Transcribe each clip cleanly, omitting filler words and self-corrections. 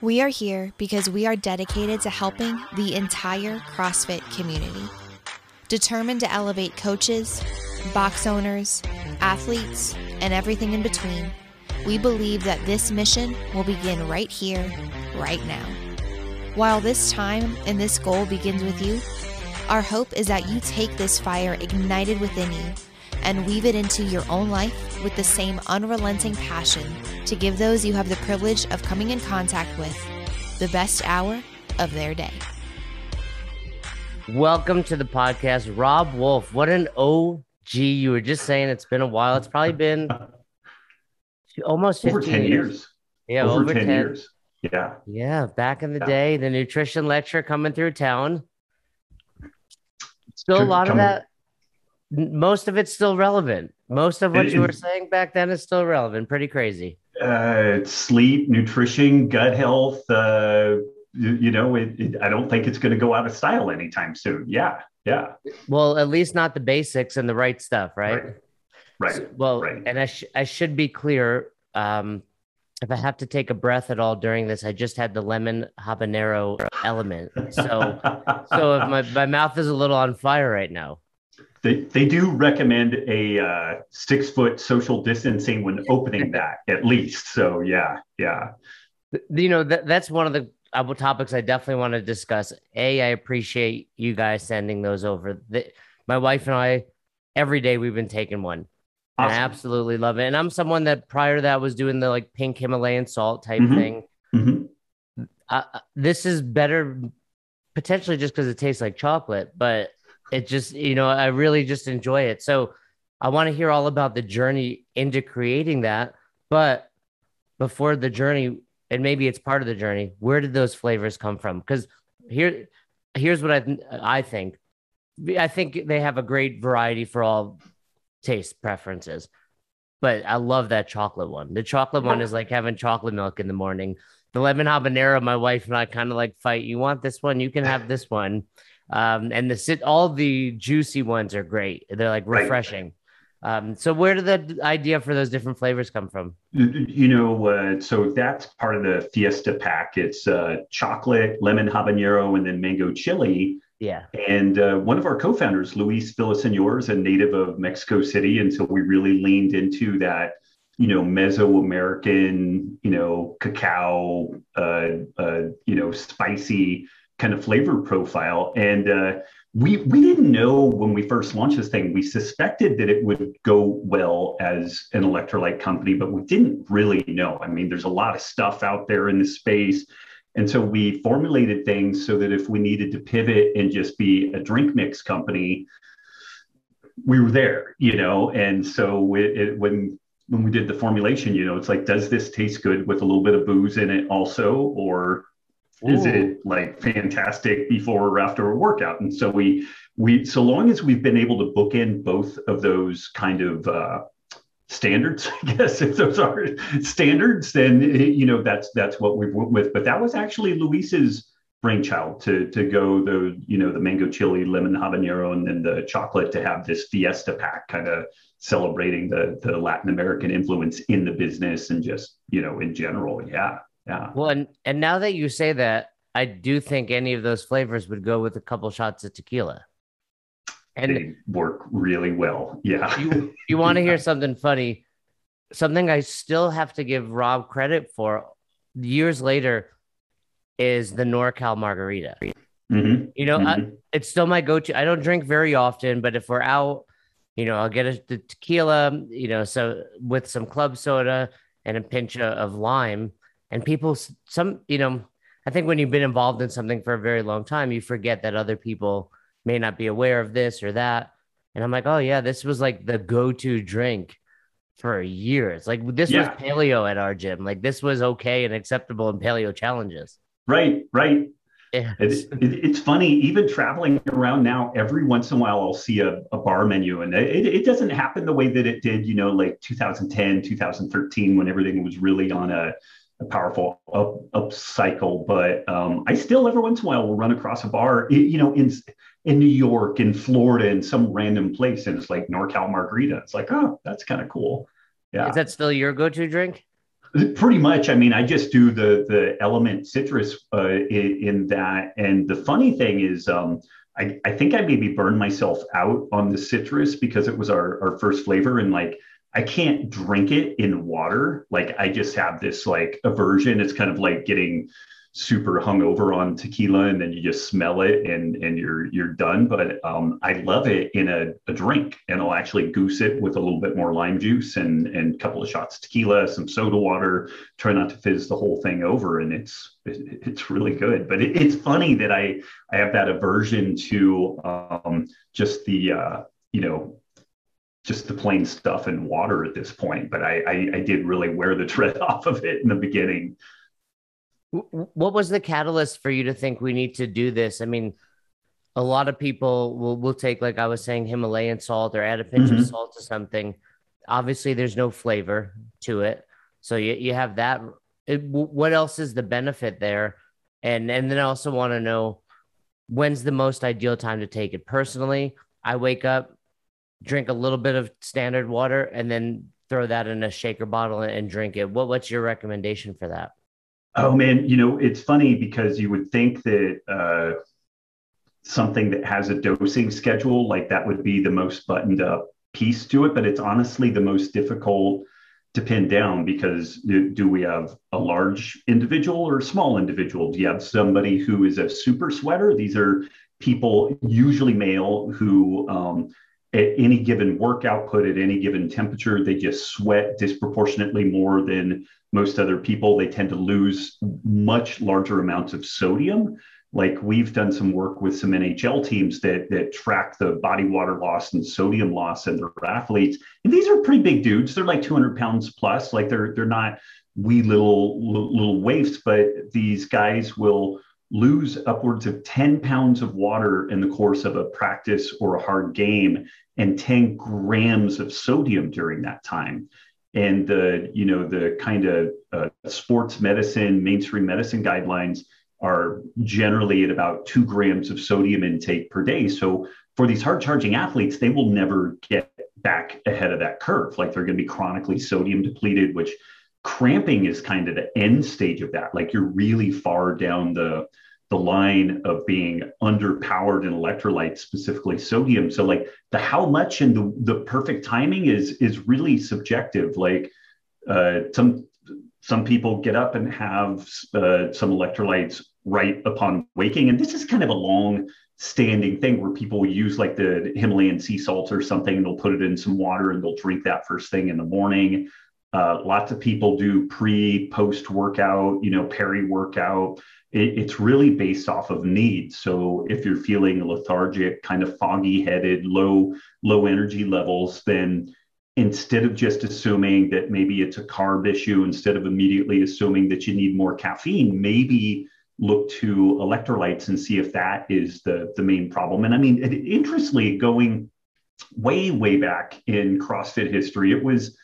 We are here because we are dedicated to helping the entire CrossFit community. Determined to elevate coaches, box owners, athletes, and everything in between, we believe that this mission will begin right here, right now. While this time and this goal begins with you, our hope is that you take this fire ignited within you and weave it into your own life with the same unrelenting passion to give those you have the privilege of coming in contact with the best hour of their day. Welcome to the podcast, Robb Wolf. What an OG. You were just saying it's been a while. It's probably been almost 15 over 10 years. Yeah, over 10 years. Yeah. Yeah, back in the day, the nutrition lecture coming through town. Still a lot of that. Most of it's still relevant. Most of what you were saying back then is still relevant. Pretty crazy. Sleep, nutrition, gut health. I don't think it's going to go out of style anytime soon. Yeah. Well, at least not the basics and the right stuff, right? Right. So, well, right. And I should be clear. If I have to take a breath at all during this, I just had the lemon habanero element. So if my mouth is a little on fire right now. They do recommend a 6 foot social distancing when opening that, at least. So yeah. That's one of the topics I definitely want to discuss. I appreciate you guys sending those over. My wife and I, every day we've been taking one. Awesome. I absolutely love it. And I'm someone that prior to that was doing the like pink Himalayan salt type thing. Mm-hmm. This is better potentially just because it tastes like chocolate, but it just, I really just enjoy it. So I want to hear all about the journey into creating that. But before the journey, and maybe it's part of the journey, where did those flavors come from? Because here's what I think. I think they have a great variety for all taste preferences. But I love that chocolate one. The chocolate one is like having chocolate milk in the morning. The lemon habanero, my wife and I kind of like fight. You want this one? You can have this one. And all the juicy ones are great. They're like refreshing. Right. So where did the idea for those different flavors come from? So that's part of the Fiesta pack. It's chocolate, lemon habanero, and then mango chili. Yeah. And one of our co-founders, Luis Villaseñor, is a native of Mexico City. And so we really leaned into that, Mesoamerican, cacao, spicy kind of flavor profile. And we didn't know when we first launched this thing. We suspected that it would go well as an electrolyte company, but we didn't really know. I mean, there's a lot of stuff out there in this space. And so we formulated things so that if we needed to pivot and just be a drink mix company, we were there, And so when we did the formulation, it's like, does this taste good with a little bit of booze in it also? Or is it like fantastic before or after a workout? And so we so long as we've been able to book in both of those kind of standards, I guess, if those are standards, then that's what we went with. But that was actually Luis's brainchild to go the mango chili, lemon habanero, and then the chocolate to have this Fiesta pack, kind of celebrating the Latin American influence in the business and just in general. Yeah. Well, and now that you say that, I do think any of those flavors would go with a couple shots of tequila. And they work really well. Yeah. You want to hear something funny? Something I still have to give Rob credit for years later is the NorCal margarita. Mm-hmm. It's still my go-to. I don't drink very often, but if we're out, I'll get the tequila, so with some club soda and a pinch of lime. And people, I think when you've been involved in something for a very long time, you forget that other people may not be aware of this or that. And I'm like, oh yeah, this was like the go-to drink for years. Like this was paleo at our gym. Like this was okay and acceptable in paleo challenges. Right. Yeah. It's funny, even traveling around now, every once in a while, I'll see a bar menu, and it doesn't happen the way that it did, like 2010, 2013, when everything was really on a powerful up cycle. But I still every once in a while will run across a bar, in New York, in Florida, in some random place, and it's like NorCal margarita. It's like, oh, that's kind of cool. Yeah. Is that still your go-to drink? Pretty much. I mean, I just do the element citrus in that. And the funny thing is, I think I maybe burned myself out on the citrus because it was our first flavor. And like, I can't drink it in water. Like, I just have this like aversion. It's kind of like getting super hungover on tequila, and then you just smell it and you're done. But I love it in a drink, and I'll actually goose it with a little bit more lime juice and a couple of shots of tequila, some soda water. Try not to fizz the whole thing over, and it's really good. But it's funny that I have that aversion to just the just the plain stuff and water at this point. But I did really wear the tread off of it in the beginning. What was the catalyst for you to think we need to do this? I mean, a lot of people will take, like I was saying, Himalayan salt or add a pinch of salt to something. Obviously, there's no flavor to it. So you have that. What else is the benefit there? And then I also want to know, when's the most ideal time to take it? Personally, I wake up, drink a little bit of standard water, and then throw that in a shaker bottle and drink it. What's your recommendation for that? Oh man, it's funny because you would think that something that has a dosing schedule like that would be the most buttoned up piece to it, but it's honestly the most difficult to pin down because do we have a large individual or a small individual? Do you have somebody who is a super sweater? These are people, usually male, who at any given work output, at any given temperature, they just sweat disproportionately more than most other people. They tend to lose much larger amounts of sodium. Like, we've done some work with some NHL teams that track the body water loss and sodium loss in their athletes. And these are pretty big dudes. They're like 200 pounds plus. Like, they're not wee little waifs, but these guys will lose upwards of 10 pounds of water in the course of a practice or a hard game, and 10 grams of sodium during that time. And the kind of sports medicine, mainstream medicine guidelines are generally at about 2 grams of sodium intake per day. So for these hard charging athletes, they will never get back ahead of that curve. Like, they're going to be chronically sodium depleted, which cramping is kind of the end stage of that. Like, you're really far down the line of being underpowered in electrolytes, specifically sodium. So like how much and the perfect timing is really subjective. Like some people get up and have some electrolytes right upon waking. And this is kind of a long standing thing where people use like the Himalayan sea salt or something, and they'll put it in some water and they'll drink that first thing in the morning. Lots of people do post workout, peri workout. It's really based off of needs. So if you're feeling lethargic, kind of foggy headed, low energy levels, then instead of just assuming that maybe it's a carb issue, instead of immediately assuming that you need more caffeine, maybe look to electrolytes and see if that is the main problem. And I mean, interestingly, going way back in CrossFit history, it was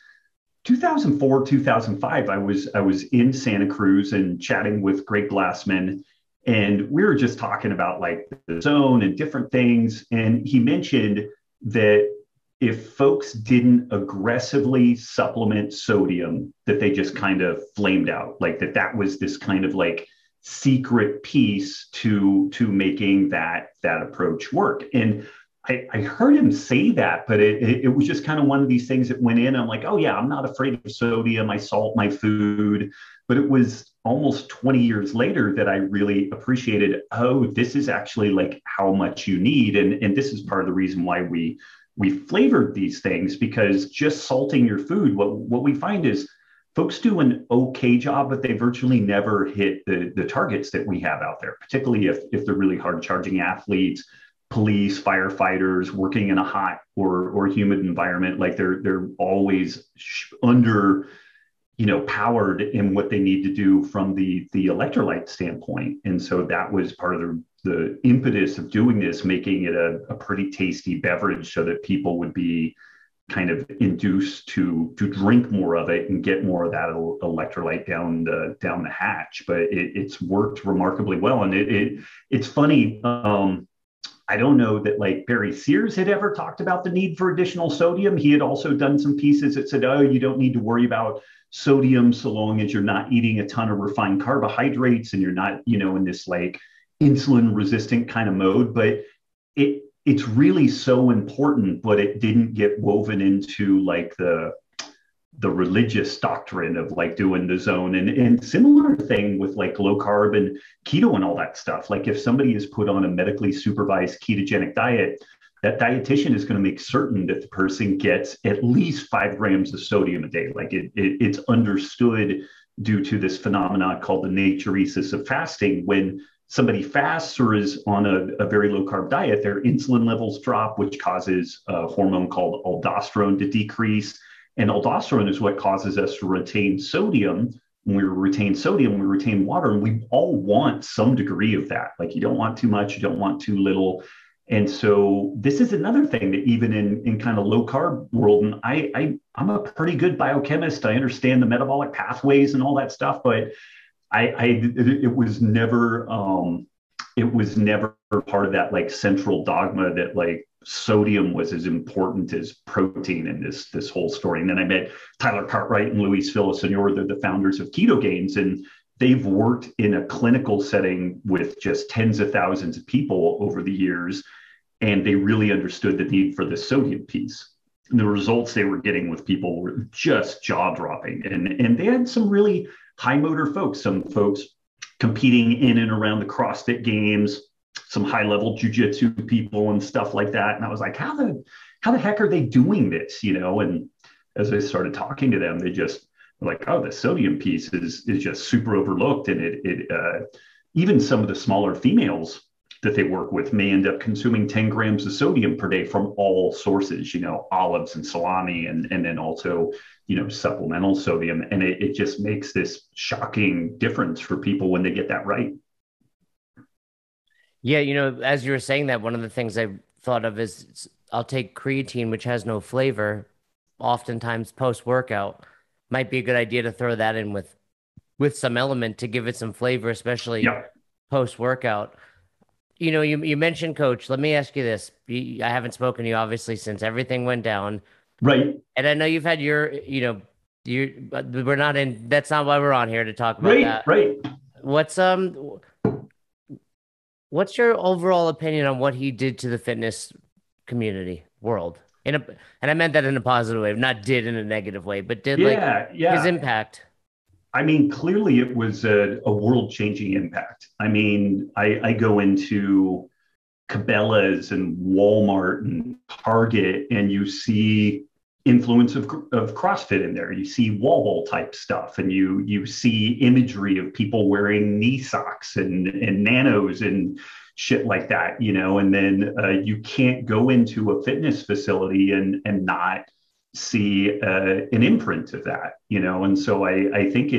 2004, 2005, I was in Santa Cruz and chatting with Greg Glassman, and we were just talking about like the zone and different things. And he mentioned that if folks didn't aggressively supplement sodium, that they just kind of flamed out. Like that was this kind of like secret piece to making that approach work. And I heard him say that, but it was just kind of one of these things that went in. I'm like, oh yeah, I'm not afraid of sodium. I salt my food. But it was almost 20 years later that I really appreciated, oh, this is actually like how much you need. And this is part of the reason why we flavored these things, because just salting your food, what we find is folks do an okay job, but they virtually never hit the targets that we have out there, particularly if they're really hard charging athletes, police, firefighters working in a hot or humid environment. Like they're always under, powered in what they need to do from the electrolyte standpoint. And so that was part of the impetus of doing this, making it a pretty tasty beverage so that people would be kind of induced to drink more of it and get more of that electrolyte down the hatch. But it's worked remarkably well. And it's funny. I don't know that like Barry Sears had ever talked about the need for additional sodium. He had also done some pieces that said, oh, you don't need to worry about sodium so long as you're not eating a ton of refined carbohydrates and you're not, in this like insulin resistant kind of mode. But it's really so important, but it didn't get woven into like the religious doctrine of like doing the zone, and similar thing with like low carb and keto and all that stuff. Like if somebody is put on a medically supervised ketogenic diet, that dietitian is going to make certain that the person gets at least 5 grams of sodium a day. Like it's understood due to this phenomenon called the natriuresis of fasting. When somebody fasts or is on a very low carb diet, their insulin levels drop, which causes a hormone called aldosterone to decrease. And aldosterone is what causes us to retain sodium. When we retain sodium, we retain water, and we all want some degree of that. Like you don't want too much, you don't want too little. And so this is another thing that even in kind of low carb world, and I'm a pretty good biochemist. I understand the metabolic pathways and all that stuff, but it was never part of that like central dogma that like sodium was as important as protein in this whole story. And then I met Tyler Cartwright and Luis Villaseñor. They're the founders of KetoGains, and they've worked in a clinical setting with just tens of thousands of people over the years, and they really understood the need for the sodium piece. And the results they were getting with people were just jaw-dropping. And they had some really high motor folks, some folks competing in and around the CrossFit games, some high-level jujitsu people and stuff like that. And I was like, how the heck are they doing this? And as I started talking to them, they just were like, oh, the sodium piece is just super overlooked. And it even some of the smaller females that they work with may end up consuming 10 grams of sodium per day from all sources, olives and salami, and then also, supplemental sodium. And it just makes this shocking difference for people when they get that right. Yeah, as you were saying that, one of the things I thought of is I'll take creatine, which has no flavor, oftentimes post-workout. Might be a good idea to throw that in with some element to give it some flavor, especially post-workout. You mentioned Coach. Let me ask you this. I haven't spoken to you, obviously, since everything went down. Right. And I know you've had but we're not in, that's not why we're on here to talk about that. Right. What's your overall opinion on what he did to the fitness community world? And I meant that in a positive way, not did in a negative way, but did his impact. I mean, clearly it was a world-changing impact. I mean, I go into Cabela's and Walmart and Target, and you see influence of CrossFit in there. You see wall ball type stuff, and you see imagery of people wearing knee socks and nanos and shit like that, and then you can't go into a fitness facility and not see an imprint of that, and so I think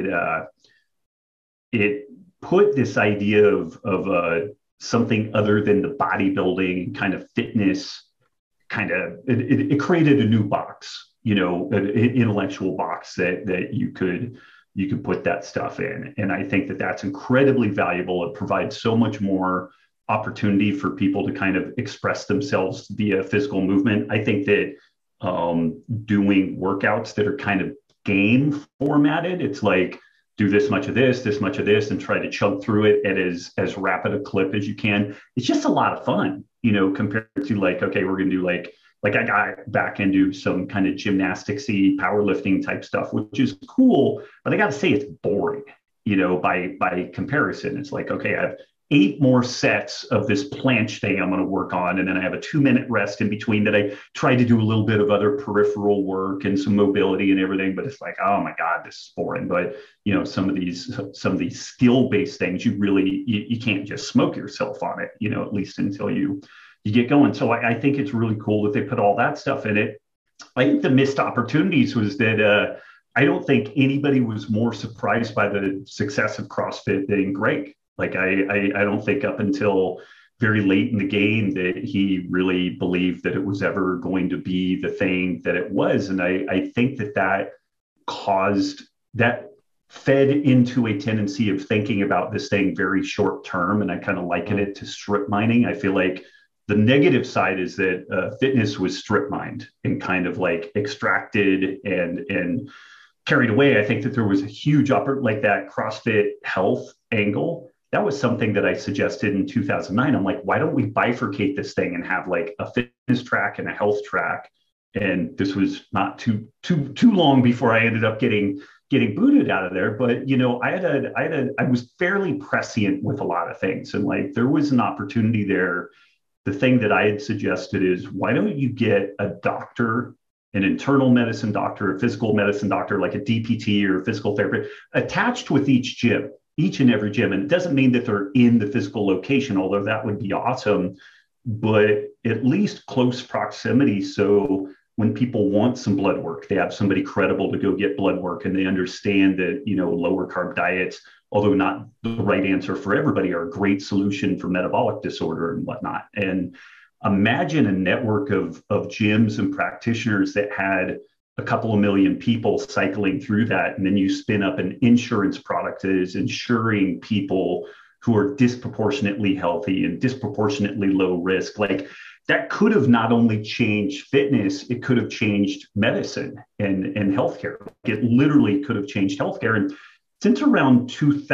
it put this idea of something other than the bodybuilding kind of fitness it created a new box, an intellectual box that you could put that stuff in. And I think that that's incredibly valuable. It provides so much more opportunity for people to kind of express themselves via physical movement. I think that doing workouts that are kind of game formatted, it's like, do this much of this, and try to chug through it at as rapid a clip as you can. It's just a lot of fun, compared to like, okay, we're going to do like I got back into some kind of gymnastics-y powerlifting type stuff, which is cool, but I got to say it's boring, by comparison. It's like, okay, I have 8 more sets of this planche thing I'm going to work on. And then I have a 2-minute rest in between that I try to do a little bit of other peripheral work and some mobility and everything. But it's like, oh my God, this is boring. But, some of these skill-based things, you can't just smoke yourself on it, at least until you get going. So I think it's really cool that they put all that stuff in it. I think the missed opportunities was that I don't think anybody was more surprised by the success of CrossFit than Greg. Like I don't think up until very late in the game that he really believed that it was ever going to be the thing that it was. And I think that fed into a tendency of thinking about this thing very short term. And I kind of liken it to strip mining. I feel like The negative side is that fitness was strip mined and kind of like extracted and carried away. I think that there was a huge like that CrossFit health angle. That was something that I suggested in 2009. I'm like, why don't we bifurcate this thing and have like a fitness track and a health track? And this was not too long before I ended up getting booted out of there. But I was fairly prescient with a lot of things, and like there was an opportunity there. The thing that I had suggested is, why don't you get a doctor, an internal medicine doctor, a physical medicine doctor, like a DPT or a physical therapist, attached with each and every gym. And it doesn't mean that they're in the physical location, although that would be awesome, but at least close proximity. So when people want some blood work, they have somebody credible to go get blood work, and they understand that, lower carb diets, although not the right answer for everybody, are a great solution for metabolic disorder and whatnot. And imagine a network of gyms and practitioners that had a couple of million people cycling through that. And then you spin up an insurance product that is insuring people who are disproportionately healthy and disproportionately low risk. Like, that could have not only changed fitness, it could have changed medicine and healthcare. It literally could have changed healthcare. And since around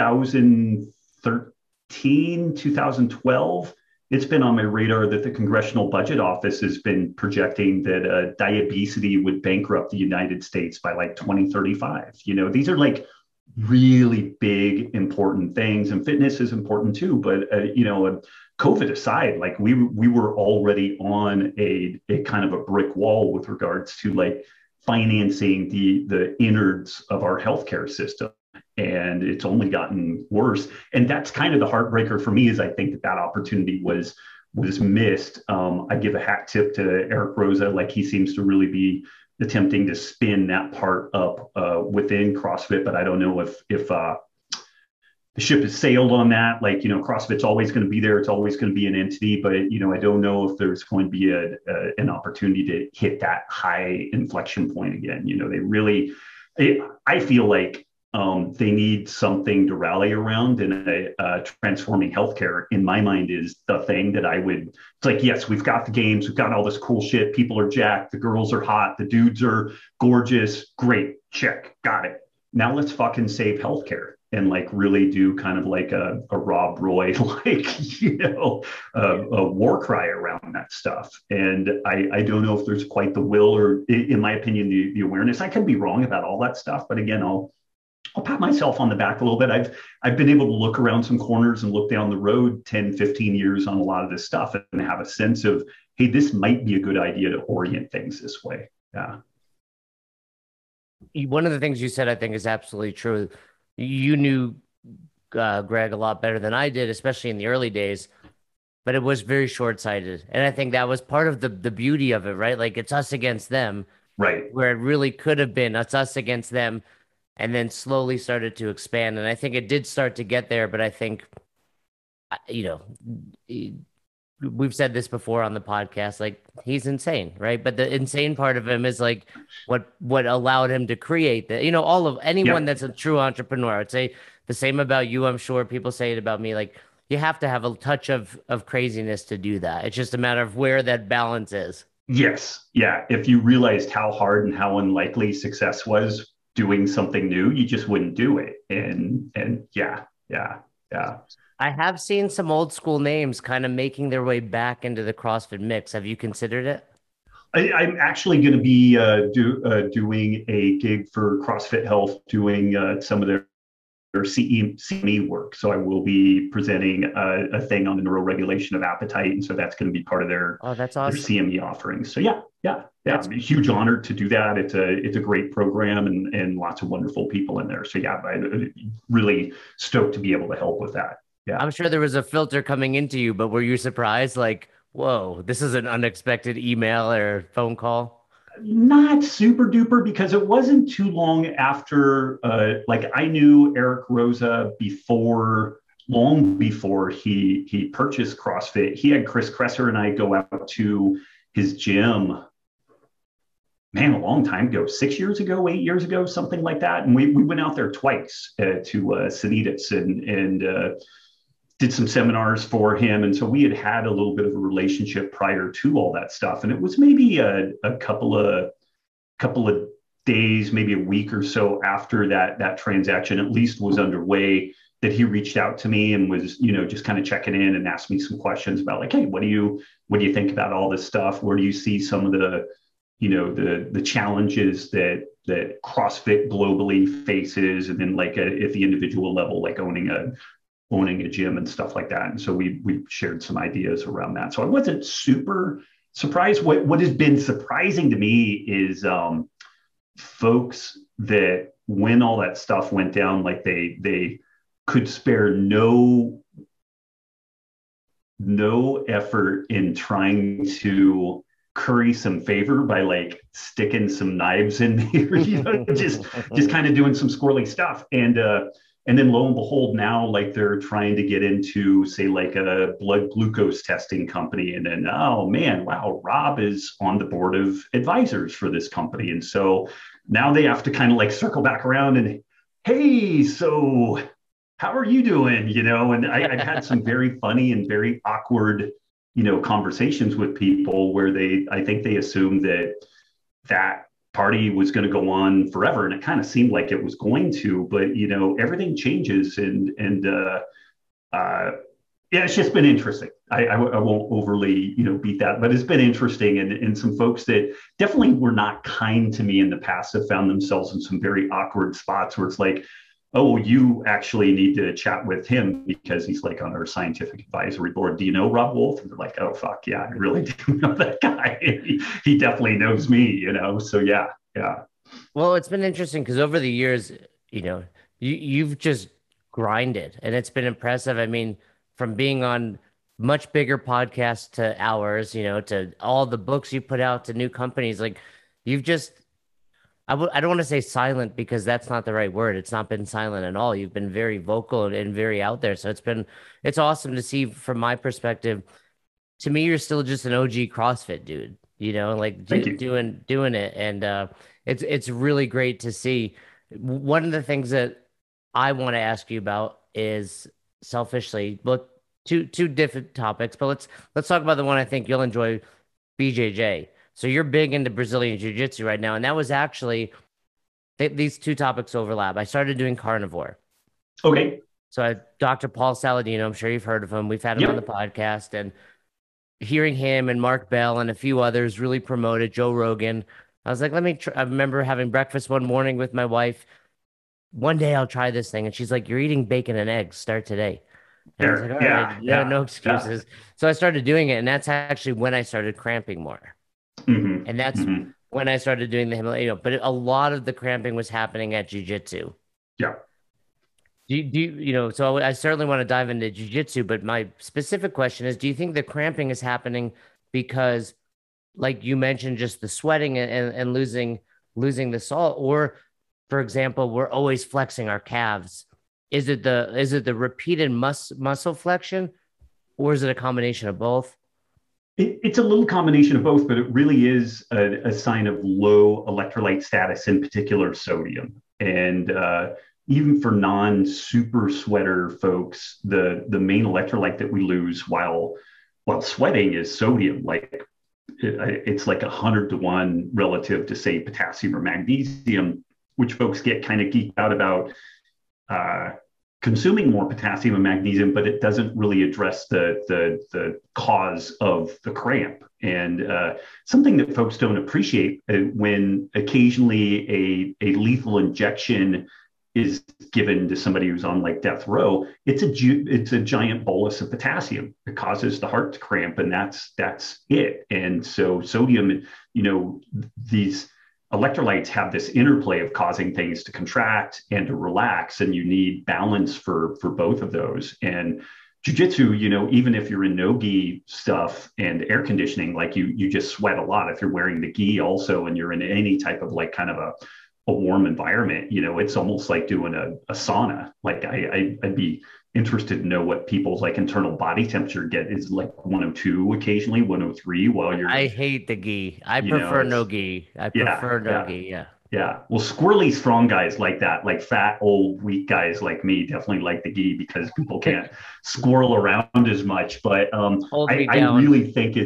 2013, 2012, it's been on my radar that the Congressional Budget Office has been projecting that diabetes would bankrupt the United States by like 2035. These are like really big, important things, and fitness is important too. But COVID aside, like we were already on a kind of a brick wall with regards to like financing the innards of our healthcare system. And it's only gotten worse. And that's kind of the heartbreaker for me, is I think that opportunity was missed. I give a hat tip to Eric Roza. Like, he seems to really be attempting to spin that part up within CrossFit, but I don't know if the ship has sailed on that. Like, CrossFit's always going to be there. It's always going to be an entity, but, I don't know if there's going to be an opportunity to hit that high inflection point again. They really, I feel like they need something to rally around, and transforming healthcare, in my mind, is the thing that it's like, yes, we've got the games, we've got all this cool shit. People are jacked. The girls are hot. The dudes are gorgeous. Great. Check. Got it. Now let's fucking save healthcare and like really do kind of like a Rob Roy, like, a war cry around that stuff. And I don't know if there's quite the will, or, in my opinion, the awareness. I could be wrong about all that stuff, but again, I'll pat myself on the back a little bit. I've been able to look around some corners and look down the road 10, 15 years on a lot of this stuff, and have a sense of, hey, this might be a good idea to orient things this way. Yeah. One of the things you said, I think, is absolutely true. You knew Greg a lot better than I did, especially in the early days, but it was very short-sighted. And I think that was part of the beauty of it, right? Like, it's us against them, right? Where it really could have been us against them, and then slowly started to expand. And I think it did start to get there, but I think, we've said this before on the podcast, like, he's insane, right? But the insane part of him is like what allowed him to create that. All of anyone that's a true entrepreneur, I'd say the same about you. I'm sure people say it about me. Like, you have to have a touch of craziness to do that. It's just a matter of where that balance is. Yes. Yeah. If you realized how hard and how unlikely success was doing something new, you just wouldn't do it. And yeah. I have seen some old school names kind of making their way back into the CrossFit mix. Have you considered it? I'm actually going to be doing a gig for CrossFit Health, doing some of their CME work. So I will be presenting a thing on the neuroregulation of appetite, and so that's going to be part of their that's awesome. Their CME offerings. So yeah, it's a huge honor to do that. It's a great program, and lots of wonderful people in there. So yeah, I'm really stoked to be able to help with that. Yeah, I'm sure there was a filter coming into you, but were you surprised? Like, whoa, this is an unexpected email or phone call? Not super duper, because it wasn't too long after, like, I knew Eric Roza long before he purchased CrossFit. He had Chris Kresser and I go out to his gym, man, a long time ago, 6 years ago, 8 years ago, something like that. And we went out there twice to Sanitas, and did some seminars for him. And so we had a little bit of a relationship prior to all that stuff. And it was maybe a couple of days, maybe a week or so after that transaction at least was underway, that he reached out to me and was, just kind of checking in and asked me some questions about like, hey, what do you think about all this stuff? Where do you see some of the, the challenges that CrossFit globally faces? And then like at the individual level, like owning a gym and stuff like that. And so we shared some ideas around that. So I wasn't super surprised. What has been surprising to me is folks that when all that stuff went down, like they could spare no effort in trying to curry some favor by like sticking some knives in there, just kind of doing some squirrely stuff. And then lo and behold, now like they're trying to get into, say, like a blood glucose testing company. And then, oh man, wow, Rob is on the board of advisors for this company. And so now they have to kind of like circle back around and, hey, so how are you doing? And I've had some very funny and very awkward, conversations with people where I think they assumed that party was going to go on forever, and it kind of seemed like it was going to, but everything changes, and it's just been interesting. I won't overly beat that, but it's been interesting, and some folks that definitely were not kind to me in the past have found themselves in some very awkward spots where it's like, oh, you actually need to chat with him because he's like on our scientific advisory board. Do you know Rob Wolf? And they're like, oh, fuck, yeah, I really do know that guy. He definitely knows me, So yeah. Well, it's been interesting because over the years, you've just grinded, and it's been impressive. I mean, from being on much bigger podcasts to ours, to all the books you put out to new companies, like you've just, I don't want to say silent because that's not the right word. It's not been silent at all. You've been very vocal and very out there. So it's awesome to see from my perspective. To me, you're still just an OG CrossFit dude, like doing it. And it's really great to see. One of the things that I want to ask you about is selfishly, well, two different topics, but let's talk about the one I think you'll enjoy, BJJ. So you're big into Brazilian Jiu-Jitsu right now. And that was actually, these two topics overlap. I started doing carnivore. Okay. So Dr. Paul Saladino, I'm sure you've heard of him. We've had him on the podcast, and hearing him and Mark Bell and a few others really promoted, Joe Rogan. I was like, I remember having breakfast one morning with my wife. One day I'll try this thing. And she's like, you're eating bacon and eggs. Start today. And I was like, all right, no excuses. Yeah. So I started doing it. And that's actually when I started cramping more. Mm-hmm. And that's when I started doing the Himalaya, but a lot of the cramping was happening at jiu-jitsu. Yeah. So I certainly want to dive into jiu-jitsu, but my specific question is, do you think the cramping is happening because, like you mentioned, just the sweating and losing the salt, or, for example, we're always flexing our calves? Is it the repeated muscle flexion, or is it a combination of both? It's a little combination of both, but it really is a sign of low electrolyte status, in particular sodium. And even for non-super sweater folks, the main electrolyte that we lose while sweating is sodium. Like it's like 100-to-1 relative to, say, potassium or magnesium, which folks get kind of geeked out about. Consuming more potassium and magnesium, but it doesn't really address the cause of the cramp. And something that folks don't appreciate when occasionally a lethal injection is given to somebody who's on like death row, it's a giant bolus of potassium. It causes the heart to cramp, and that's it. And so sodium, these electrolytes have this interplay of causing things to contract and to relax, and you need balance for both of those. And jiu-jitsu, even if you're in no gi stuff and air conditioning, like you just sweat a lot. If you're wearing the gi also, and you're in any type of like kind of a warm environment, it's almost like doing a sauna. Like I'd be interested to know what people's like internal body temperature get is, like 102 occasionally, 103 while you're. I hate the gi. I prefer no gi. I prefer no gi. Yeah. Yeah. Well, squirrely strong guys like that, like fat, old, weak guys like me definitely like the gi because people can't squirrel around as much. But Hold me I down. really think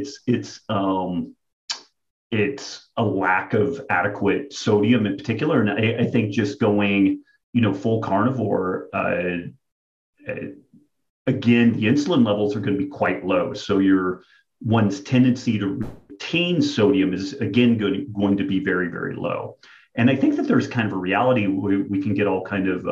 it's a lack of adequate sodium in particular. And I think just going, full carnivore, uh, again, the insulin levels are going to be quite low. So your one's tendency to retain sodium is again going to be very, very low. And I think that there's kind of a reality we can get all kind of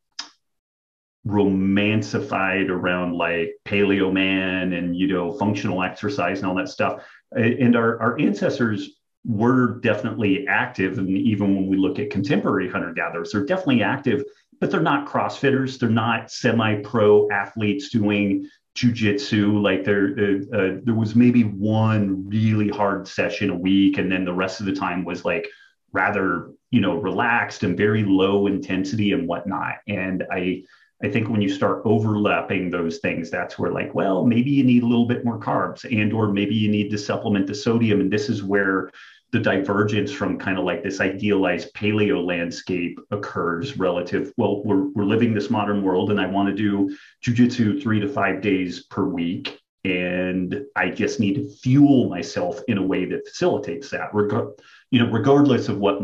romancified around like paleo man and functional exercise and all that stuff. And our ancestors were definitely active, and even when we look at contemporary hunter gatherers, they're definitely active, but they're not CrossFitters. They're not semi-pro athletes doing jujitsu. Like there was maybe one really hard session a week, and then the rest of the time was like rather relaxed and very low intensity and whatnot. And I think when you start overlapping those things, that's where like, well, maybe you need a little bit more carbs, and or maybe you need to supplement the sodium. And this is where the divergence from kind of like this idealized paleo landscape occurs relative. Well, we're living this modern world, and I want to do jujitsu 3 to 5 days per week. And I just need to fuel myself in a way that facilitates that, regardless of what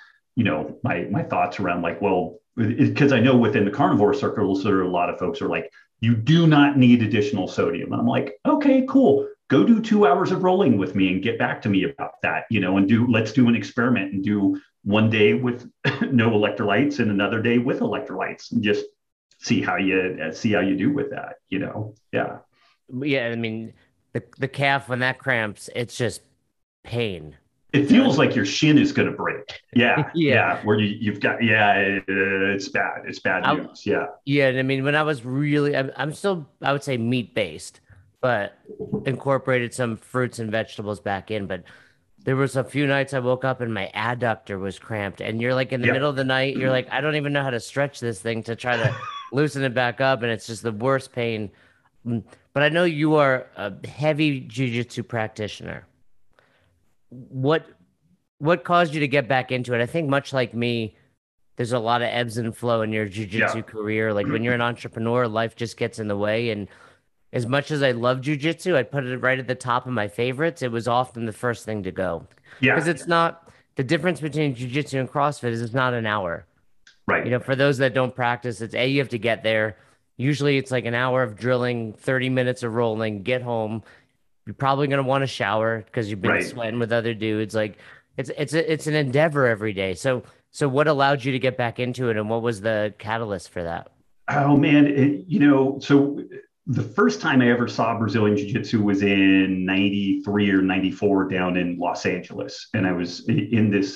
my thoughts around like, well, because I know within the carnivore circles, there are a lot of folks who are like, you do not need additional sodium. And I'm like, okay, cool. Go do 2 hours of rolling with me and get back to me about that, and let's do an experiment and do one day with no electrolytes and another day with electrolytes and just see how you do with that, Yeah. Yeah, I mean, the calf when that cramps, it's just pain. It feels like your shin is going to break. Yeah. Yeah. Yeah. Where you've got, yeah, it's bad. It's bad news. Yeah. Yeah, and I mean, when I was really, I'm still, I would say meat based, but incorporated some fruits and vegetables back in. But there was a few nights I woke up and my adductor was cramped, and you're like in the Yeah. middle of the night, you're like, I don't even know how to stretch this thing to try to loosen it back up, and it's just the worst pain. But I know you are a heavy jujitsu practitioner. What what caused you to get back into it? I think much like me, there's a lot of ebbs and flow in your Yeah. jujitsu career. Like when you're an entrepreneur, life just gets in the way. And as much as I love jujitsu, I put it right at the top of my favorites. It was often the first thing to go because Yeah. it's not the difference between jujitsu and CrossFit is it's not an hour. Right. For those that don't practice, it's you have to get there. Usually it's like an hour of drilling, 30 minutes of rolling, get home. You're probably going to want to shower because you've been Right. sweating with other dudes. Like it's an endeavor every day. So what allowed you to get back into it, and what was the catalyst for that? Oh man, so the first time I ever saw Brazilian Jiu Jitsu was in 93 or 94 down in Los Angeles. And I was in this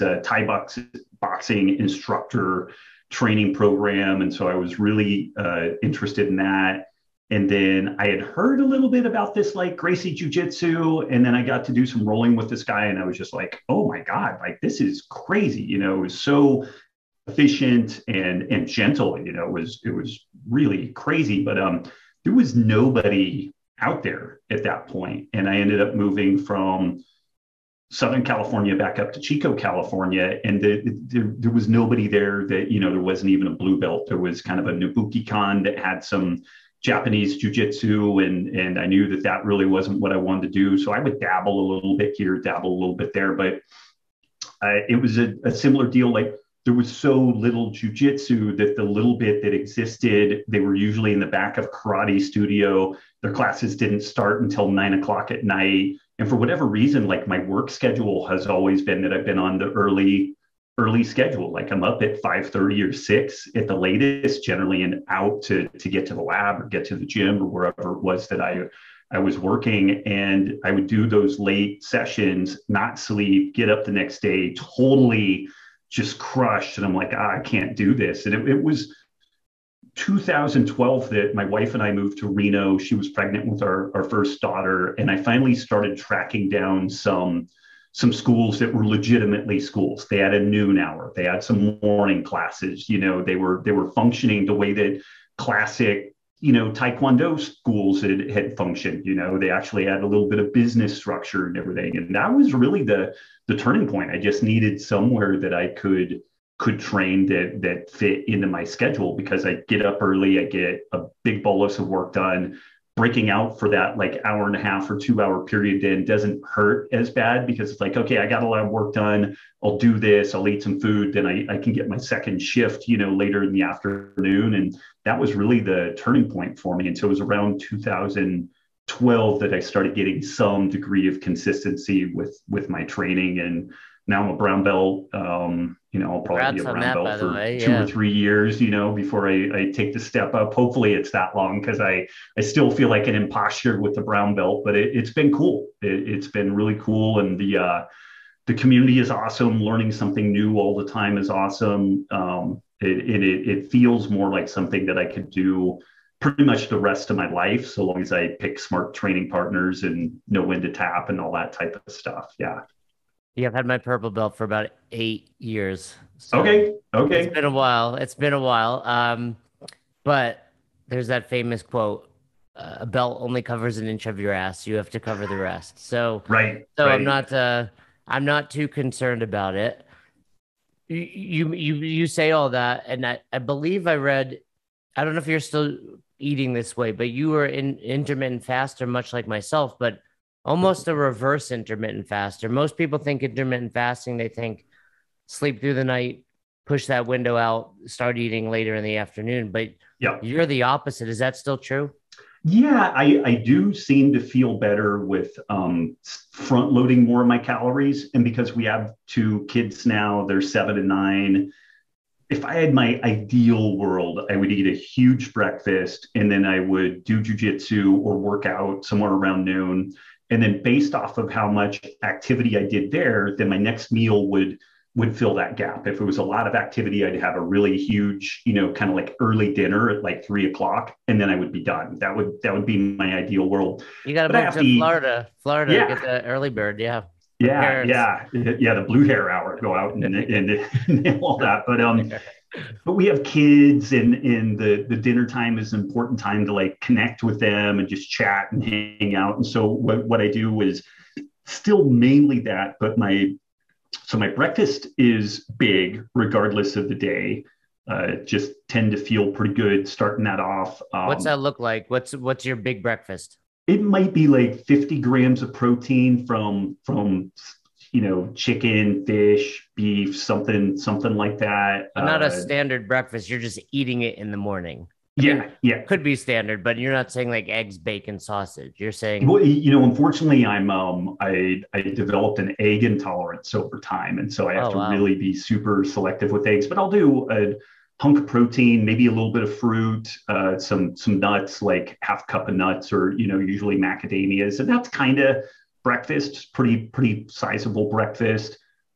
boxing instructor training program. And so I was really interested in that. And then I had heard a little bit about this like Gracie Jiu Jitsu. And then I got to do some rolling with this guy. And I was just like, oh my God, like this is crazy. It was so efficient and gentle. It was really crazy, but there was nobody out there at that point, and I ended up moving from Southern California back up to Chico, California, and there was nobody there that there wasn't even a blue belt. There was kind of a Nobuki-kan that had some Japanese jiu-jitsu, and I knew that really wasn't what I wanted to do. So I would dabble a little bit here, dabble a little bit there, but it was a similar deal. Like there was so little jujitsu that the little bit that existed, they were usually in the back of karate studio. Their classes didn't start until 9 o'clock at night. And for whatever reason, like my work schedule has always been that I've been on the early schedule. Like I'm up at 5:30 or 6 at the latest, generally, and out to get to the lab or get to the gym or wherever it was that I was working. And I would do those late sessions, not sleep, get up the next day, totally just crushed. And I'm like, I can't do this. And it was 2012 that my wife and I moved to Reno. She was pregnant with our first daughter. And I finally started tracking down some schools that were legitimately schools. They had a noon hour. They had some morning classes. They were functioning the way that classic Taekwondo schools that had functioned. They actually had a little bit of business structure and everything. And that was really the turning point. I just needed somewhere that I could train that fit into my schedule, because I get up early, I get a big bolus of work done. Breaking out for that like hour and a half or 2 hour period then doesn't hurt as bad, because it's like, okay, I got a lot of work done. I'll do this. I'll eat some food. Then I can get my second shift, later in the afternoon. And that was really the turning point for me. And so it was around 2012 that I started getting some degree of consistency with my training. And now I'm a brown belt. I'll probably be a brown belt for 2 or 3 years, before I take the step up. Hopefully it's that long, because I still feel like an imposter with the brown belt, but it's been cool. It's been really cool. And the community is awesome. Learning something new all the time is awesome. It feels more like something that I could do pretty much the rest of my life, so long as I pick smart training partners and know when to tap and all that type of stuff. Yeah. Yeah, I've had my purple belt for about 8 years. So okay. It's been a while. But there's that famous quote, a belt only covers an inch of your ass. You have to cover the rest. So, right. I'm not too concerned about it. You say all that, and I believe I read, I don't know if you're still eating this way, but you were in intermittent faster, much like myself, but almost a reverse intermittent faster. Most people think intermittent fasting, they think sleep through the night, push that window out, start eating later in the afternoon. But you're the opposite. Is that still true? Yeah, I do seem to feel better with front loading more of my calories. And because we have 2 kids now, they're 7 and 9. If I had my ideal world, I would eat a huge breakfast, and then I would do jujitsu or work out somewhere around noon. And then based off of how much activity I did there, then my next meal would fill that gap. If it was a lot of activity, I'd have a really huge, kind of like early dinner at like 3:00, and then I would be done. That would be my ideal world. You got to move to Florida to get the early bird. Yeah. The blue hair hour, go out and all that. But we have kids, and the dinner time is an important time to like connect with them and just chat and hang out. And so what I do is still mainly that, but my breakfast is big regardless of the day. Just tend to feel pretty good starting that off. What's that look like? What's your big breakfast? It might be like 50 grams of protein from chicken, fish, beef, something like that. Not a standard breakfast. You're just eating it in the morning. Yeah. Could be standard, but you're not saying like eggs, bacon, sausage. You're saying, well, unfortunately, I developed an egg intolerance over time, and so I have to really be super selective with eggs. But I'll do a hunk of protein, maybe a little bit of fruit, some nuts, like half cup of nuts, or usually macadamias, and that's kind of breakfast. Pretty sizable breakfast.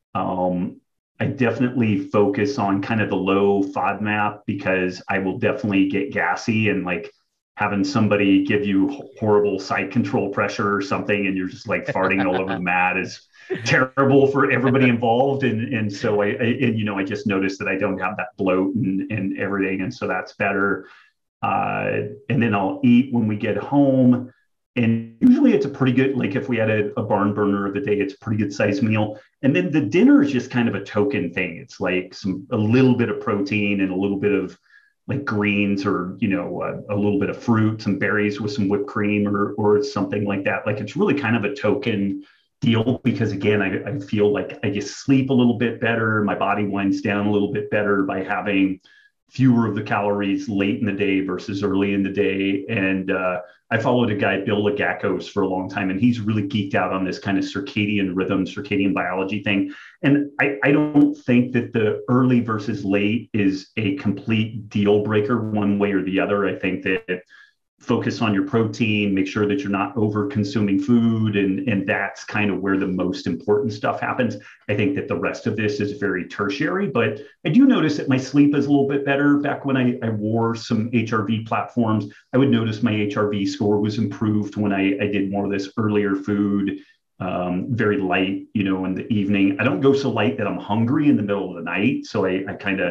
I definitely focus on kind of the low FODMAP, because I will definitely get gassy, and like having somebody give you horrible side control pressure or something, and you're just like farting all over the mat is terrible for everybody involved. And so I just noticed that I don't have that bloat and everything. And so that's better. And then I'll eat when we get home. And usually it's a pretty good, like if we had a barn burner of the day, it's a pretty good sized meal. And then the dinner is just kind of a token thing. It's like a little bit of protein and a little bit of like greens, or, a little bit of fruit, some berries with some whipped cream or something like that. Like it's really kind of a token deal, because again, I feel like I just sleep a little bit better. My body winds down a little bit better by having fewer of the calories late in the day versus early in the day. And I followed a guy, Bill Lagakos, for a long time, and he's really geeked out on this kind of circadian rhythm, circadian biology thing. And I don't think that the early versus late is a complete deal breaker one way or the other. I think that focus on your protein, make sure that you're not over consuming food. And that's kind of where the most important stuff happens. I think that the rest of this is very tertiary, but I do notice that my sleep is a little bit better. Back when I wore some HRV platforms, I would notice my HRV score was improved when I did more of this earlier food, very light, in the evening. I don't go so light that I'm hungry in the middle of the night. So I kind of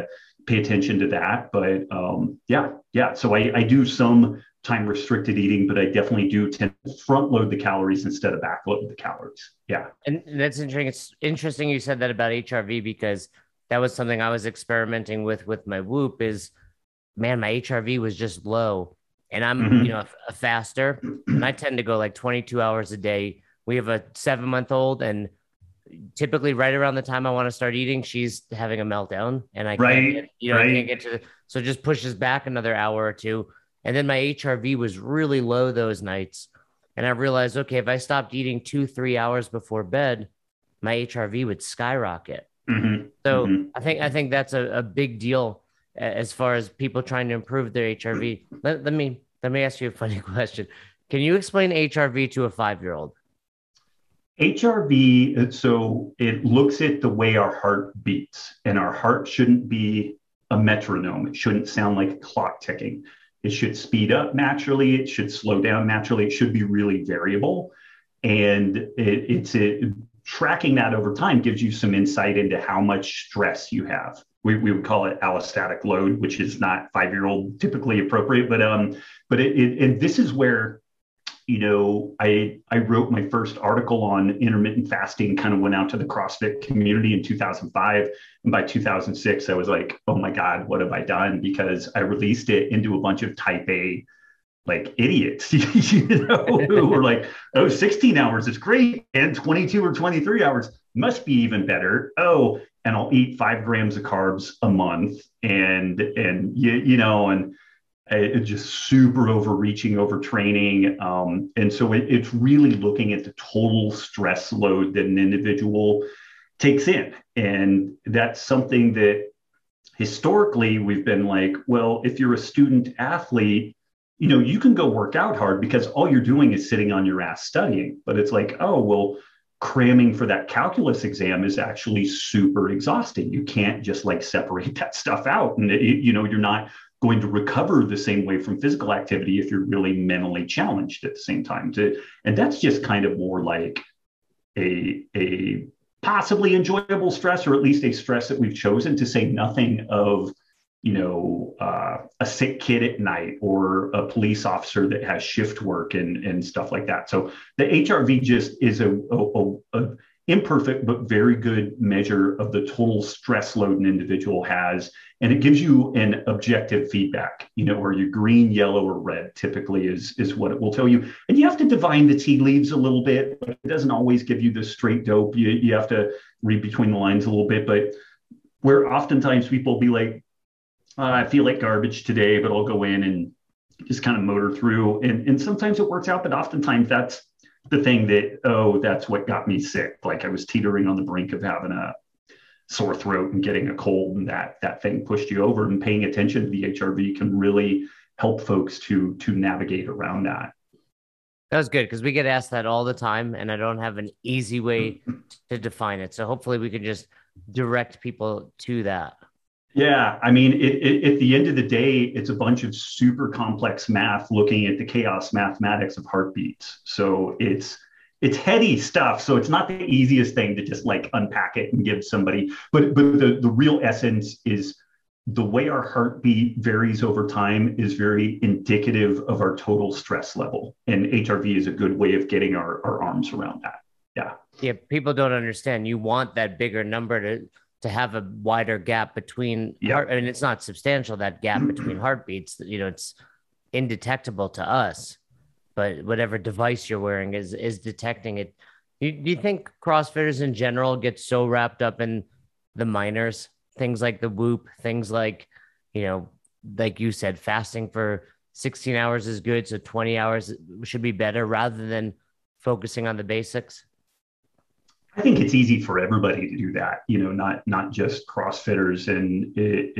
pay attention to that. But yeah. So I do some time restricted eating, but I definitely do tend to front load the calories instead of back load the calories. Yeah. And that's interesting. It's interesting you said that about HRV, because that was something I was experimenting with my Whoop is, man, my HRV was just low, and I'm, a faster, and I tend to go like 22 hours a day. We have a 7-month-old, and typically right around the time I want to start eating, she's having a meltdown, and I can't get to so it just pushes back another hour or two. And then my HRV was really low those nights. And I realized, okay, if I stopped eating 2-3 hours before bed, my HRV would skyrocket. So I think that's a big deal as far as people trying to improve their HRV. Let me ask you a funny question. Can you explain HRV to a 5-year-old? HRV, so it looks at the way our heart beats, and our heart shouldn't be a metronome. It shouldn't sound like a clock ticking. It should speed up naturally. It should slow down naturally. It should be really variable. And tracking that over time gives you some insight into how much stress you have. We would call it allostatic load, which is not 5-year-old typically appropriate, but this is where, I wrote my first article on intermittent fasting, kind of went out to the CrossFit community in 2005. And by 2006, I was like, oh my God, what have I done? Because I released it into a bunch of type A, like idiots, who were like, oh, 16 hours is great. And 22 or 23 hours must be even better. Oh, and I'll eat 5 grams of carbs a month. And it's just super overreaching, overtraining. And so it's really looking at the total stress load that an individual takes in. And that's something that historically we've been like, well, if you're a student athlete, you can go work out hard because all you're doing is sitting on your ass studying. But it's like, oh, well, cramming for that calculus exam is actually super exhausting. You can't just like separate that stuff out. And, you're not going to recover the same way from physical activity if you're really mentally challenged at the same time. And that's just kind of more like a possibly enjoyable stress, or at least a stress that we've chosen, to say nothing of, a sick kid at night or a police officer that has shift work and stuff like that. So the HRV just is a imperfect but very good measure of the total stress load an individual has. And it gives you an objective feedback, where you green, yellow, or red typically is what it will tell you. And you have to divine the tea leaves a little bit. It doesn't always give you the straight dope. You have to read between the lines a little bit. But where oftentimes people will be like, I feel like garbage today, but I'll go in and just kind of motor through. And sometimes it works out, but oftentimes that's the thing that, that's what got me sick. Like I was teetering on the brink of having a sore throat and getting a cold, and that thing pushed you over. And paying attention to the HRV can really help folks to navigate around that. That was good, because we get asked that all the time, and I don't have an easy way to define it. So hopefully we can just direct people to that. Yeah, I mean, at the end of the day, it's a bunch of super complex math looking at the chaos mathematics of heartbeats. So it's heady stuff. So it's not the easiest thing to just like unpack it and give somebody. But the real essence is the way our heartbeat varies over time is very indicative of our total stress level. And HRV is a good way of getting our arms around that. Yeah. Yeah, people don't understand. You want that bigger number to have a wider gap between heart, I mean, it's not substantial, that gap between heartbeats, it's indetectable to us, but whatever device you're wearing is detecting it. Do you think CrossFitters in general get so wrapped up in the minors, things like the Whoop, things like, like you said, fasting for 16 hours is good, so 20 hours should be better, rather than focusing on the basics? I think it's easy for everybody to do that, not just CrossFitters. And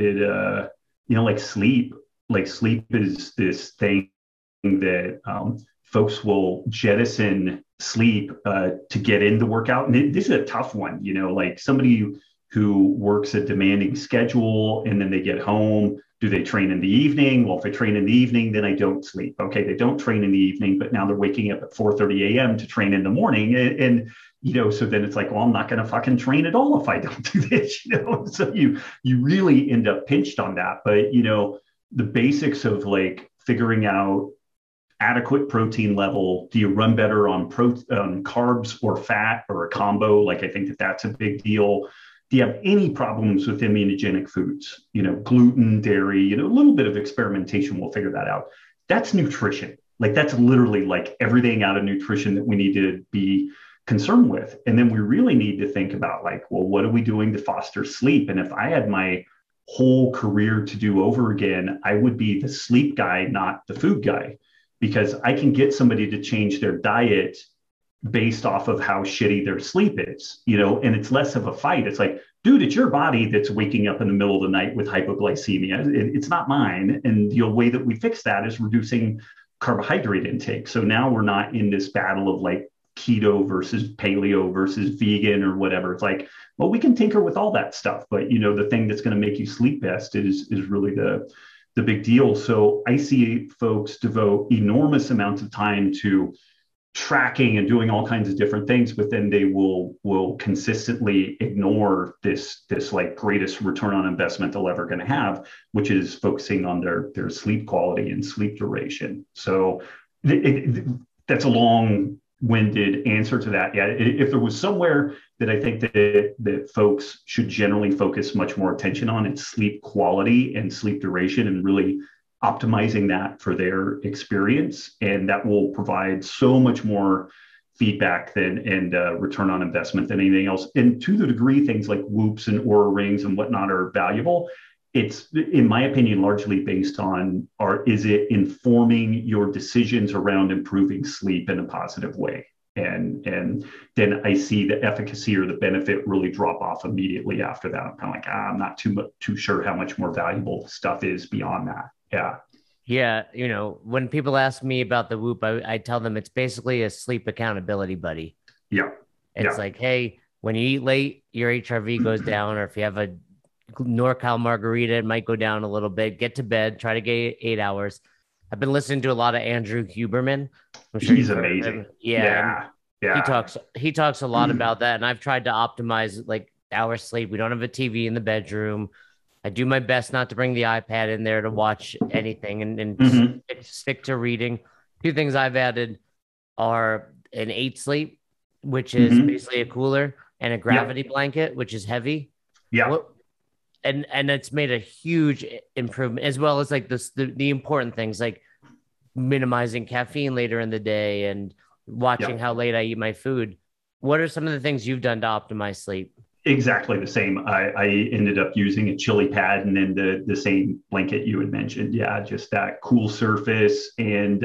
like sleep is this thing that folks will jettison sleep to get in the workout. And this is a tough one, like somebody who works a demanding schedule and then they get home. Do they train in the evening? Well, if I train in the evening, then I don't sleep. Okay, they don't train in the evening, but now they're waking up at 4:30 a.m. to train in the morning. And so then it's like, well, I'm not going to fucking train at all if I don't do this, So you really end up pinched on that. But, the basics of like figuring out adequate protein level. Do you run better on carbs or fat or a combo? Like, I think that's a big deal. Do you have any problems with immunogenic foods? Gluten, dairy, a little bit of experimentation will figure that out. That's nutrition. Like, that's literally like everything out of nutrition that we need to be concerned with. And then we really need to think about like, well, what are we doing to foster sleep? And if I had my whole career to do over again, I would be the sleep guy, not the food guy, because I can get somebody to change their diet based off of how shitty their sleep is, and it's less of a fight. It's like, dude, it's your body that's waking up in the middle of the night with hypoglycemia. It's not mine. And the way that we fix that is reducing carbohydrate intake. So now we're not in this battle of like keto versus paleo versus vegan or whatever. It's like, well, we can tinker with all that stuff, but the thing that's going to make you sleep best is really the big deal. So I see folks devote enormous amounts of time to tracking and doing all kinds of different things, but then they will consistently ignore this like greatest return on investment they'll ever going to have, which is focusing on their sleep quality and sleep duration. So that's a long-winded answer to that. Yeah, if there was somewhere that I think that folks should generally focus much more attention on, it's sleep quality and sleep duration, and really optimizing that for their experience. And that will provide so much more feedback and return on investment than anything else. And to the degree things like Whoops and Oura Rings and whatnot are valuable, it's, in my opinion, largely based on, is it informing your decisions around improving sleep in a positive way? And then I see the efficacy or the benefit really drop off immediately after that. I'm kind of like, I'm not too sure how much more valuable the stuff is beyond that. Yeah. Yeah. When people ask me about the Whoop, I tell them it's basically a sleep accountability buddy. Yeah. It's like, hey, when you eat late, your HRV goes down, or if you have a NorCal margarita, it might go down a little bit. Get to bed, try to get 8 hours. I've been listening to a lot of Andrew Huberman. I'm sure he's amazing. Yeah. He talks a lot about that. And I've tried to optimize like our sleep. We don't have a TV in the bedroom. I do my best not to bring the iPad in there to watch anything and stick to reading. Two things I've added are an 8 sleep, which is basically a cooler, and a gravity blanket, which is heavy. Yeah. And it's made a huge improvement, as well as like the important things like minimizing caffeine later in the day and watching how late I eat my food. What are some of the things you've done to optimize sleep? Exactly the same. I ended up using a chili pad and then the same blanket you had mentioned. Yeah, just that cool surface. And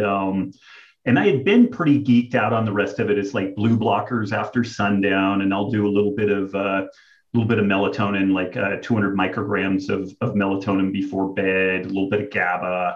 I had been pretty geeked out on the rest of it. It's like blue blockers after sundown, and I'll do a little bit of melatonin, like 200 micrograms of melatonin before bed, a little bit of GABA.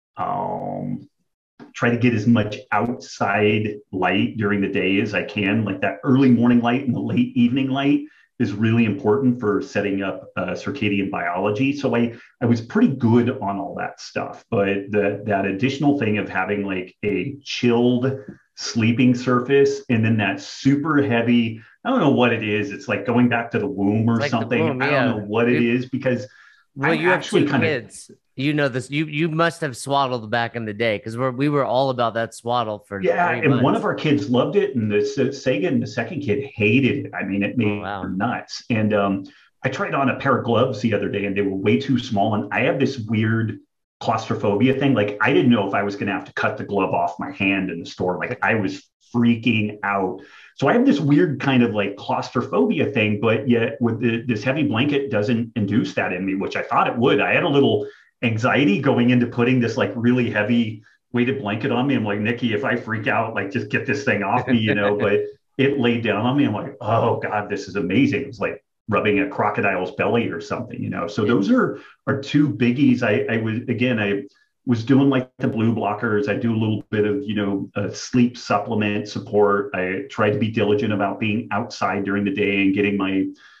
Try to get as much outside light during the day as I can. Like that early morning light and the late evening light is really important for setting up circadian biology. So I was pretty good on all that stuff, but that additional thing of having like a chilled sleeping surface and then that super heavy, I don't know what it is. It's like going back to the womb or like something. Womb, I don't know what it is, because you have 2 kids. You know this. You must have swaddled back in the day, because we were all about that swaddle for 3 months. And one of our kids loved it, and the Sagan, the second kid, hated it. I mean, it made her nuts. And I tried on a pair of gloves the other day, and they were way too small. And I have this weird claustrophobia thing. Like, I didn't know if I was going to have to cut the glove off my hand in the store. Like, I was freaking out. So I have this weird kind of like claustrophobia thing, but yet with this heavy blanket doesn't induce that in me, which I thought it would. I had a little anxiety going into putting this like really heavy weighted blanket on me. I'm like, Nikki, if I freak out, like just get this thing off me, but it laid down on me. I'm like, oh God, this is amazing. It was like rubbing a crocodile's belly or something, So those are 2 biggies. I was doing like the blue blockers. I do a little bit of, sleep supplement support. I try to be diligent about being outside during the day and getting my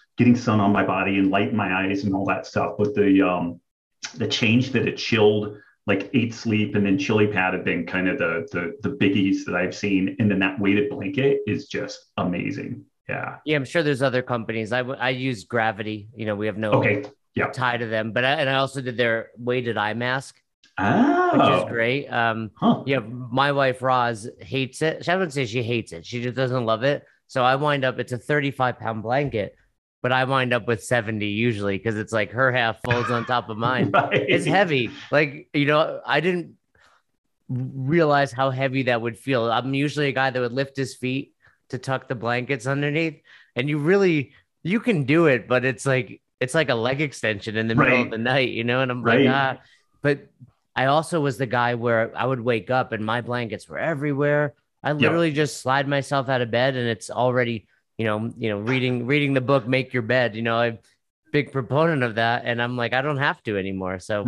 getting sun on my body and light in my eyes and all that stuff. But the change that a chilled like 8 Sleep and then Chili Pad have been kind of the biggies that I've seen. And then that weighted blanket is just amazing. Yeah. Yeah, I'm sure there's other companies. I use Gravity. You know, we have no tie to them, but I also did their weighted eye mask, which is great. Yeah, my wife Roz hates it. I wouldn't say she hates it. She just doesn't love it. So I wind up, it's a 35-pound blanket, but I wind up with 70 usually because it's like her half folds on top of mine. Right. It's heavy. Like, you know, I didn't realize how heavy that would feel. I'm usually a guy that would lift his feet to tuck the blankets underneath, and you can do it, but it's like a leg extension in the middle of the night, you know? And I'm like, but I also was the guy where I would wake up and my blankets were everywhere. I literally just slide myself out of bed and it's already, you know, reading the book, Make Your Bed, you know, I'm a big proponent of that. And I'm like, I don't have to anymore. So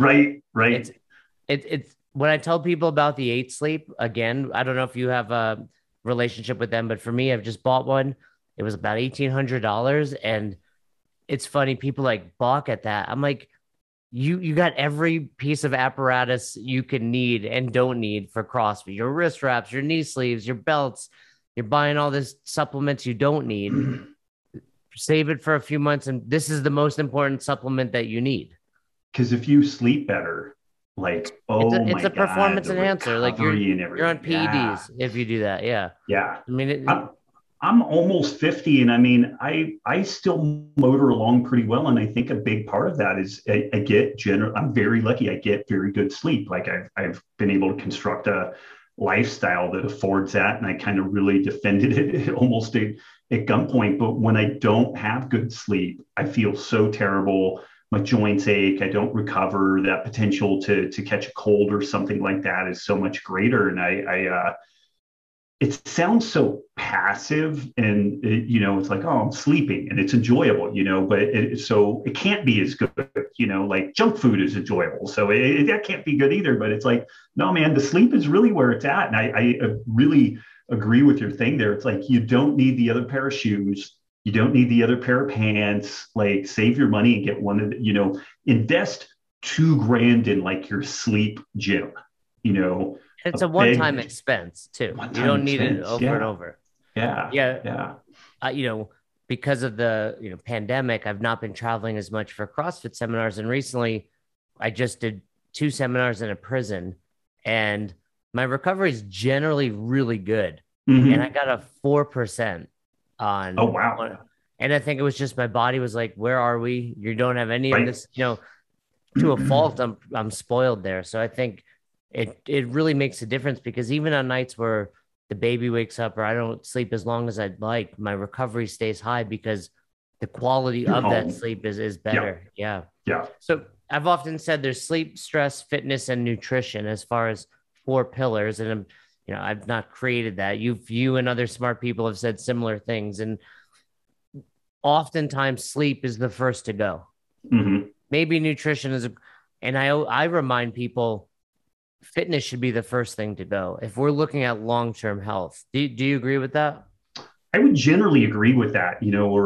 it's when I tell people about the 8 Sleep, again, I don't know if you have a relationship with them, but for me, I've just bought one. It was about $1,800. And it's funny, people like balk at that. I'm like, you got every piece of apparatus you can need and don't need for CrossFit, your wrist wraps, your knee sleeves, your belts. You're buying all this supplements you don't need. Save it for a few months. And this is the most important supplement that you need. Because if you sleep better, like, it's a performance enhancer. Like you're on PEDs if you do that. Yeah. Yeah. I mean, I'm almost 50, and I mean, I still motor along pretty well, and I think a big part of that is I'm very lucky. I get very good sleep. Like I've been able to construct a lifestyle that affords that, and I kind of really defended it almost at gunpoint. But when I don't have good sleep, I feel so terrible. My joints ache. I don't recover. That potential to catch a cold or something like that is so much greater. And it sounds so passive, and it's like, oh, I'm sleeping and it's enjoyable, but so it can't be as good, like junk food is enjoyable. So that can't be good either. But it's like, no, man, the sleep is really where it's at. And I really agree with your thing there. It's like, you don't need the other pair of shoes. You don't need the other pair of pants. Like, save your money and get one of the, invest $2,000 in like your sleep gym, It's a one-time expense too. You don't need it over and over. Yeah. Because of the pandemic, I've not been traveling as much for CrossFit seminars. And recently I just did 2 seminars in a prison, and my recovery is generally really good. Mm-hmm. And I got a 4% on. Oh, wow. And I think it was just my body was like, where are we? You don't have any of this, to a fault. I'm spoiled there. So I think it really makes a difference, because even on nights where the baby wakes up or I don't sleep as long as I'd like, my recovery stays high because the quality of that sleep is better. Yeah. So I've often said there's sleep, stress, fitness, and nutrition as far as 4 pillars. And I've not created that. You and other smart people have said similar things. And oftentimes sleep is the first to go. Mm-hmm. Maybe nutrition is, and I remind people, fitness should be the first thing to go if we're looking at long-term health. Do you agree with that? I would generally agree with that,